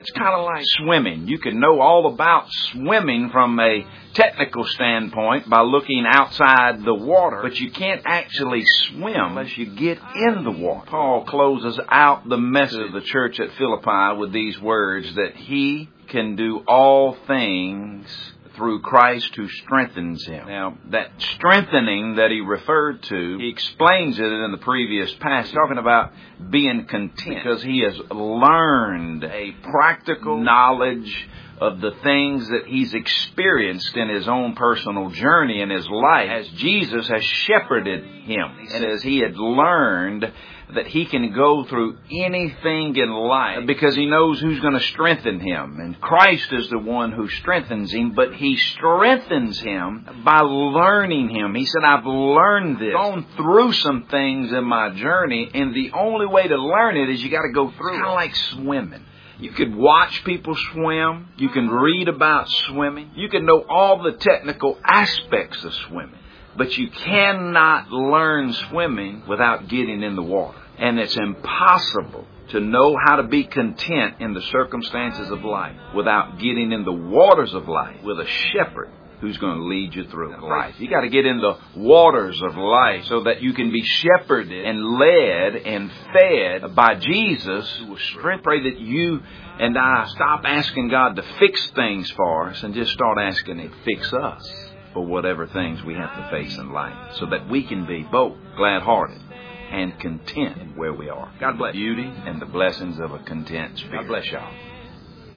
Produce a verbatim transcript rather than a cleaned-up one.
It's kind of like swimming. You can know all about swimming from a technical standpoint by looking outside the water, but you can't actually swim unless you get in the water. Paul closes out the message of the church at Philippi with these words, that he can do all things through Christ who strengthens him. Now, that strengthening that he referred to, he explains it in the previous passage, talking about being content, because he has learned a practical knowledge of the things that he's experienced in his own personal journey in his life as Jesus has shepherded him. And as he had learned that he can go through anything in life because he knows who's going to strengthen him. And Christ is the one who strengthens him, but he strengthens him by learning him. He said, I've learned this, gone through some things in my journey, and the only way to learn it is you got to go through it. It's kind of like swimming. You could watch people swim. You can read about swimming. You can know all the technical aspects of swimming. But you cannot learn swimming without getting in the water. And it's impossible to know how to be content in the circumstances of life without getting in the waters of life with a shepherd who's going to lead you through life. You got to get in the waters of life so that you can be shepherded and led and fed by Jesus, who will strength. Pray that you and I stop asking God to fix things for us and just start asking Him to fix us for whatever things we have to face in life, so that we can be both glad-hearted and content where we are. God bless. Beauty and the blessings of a content spirit. God bless y'all.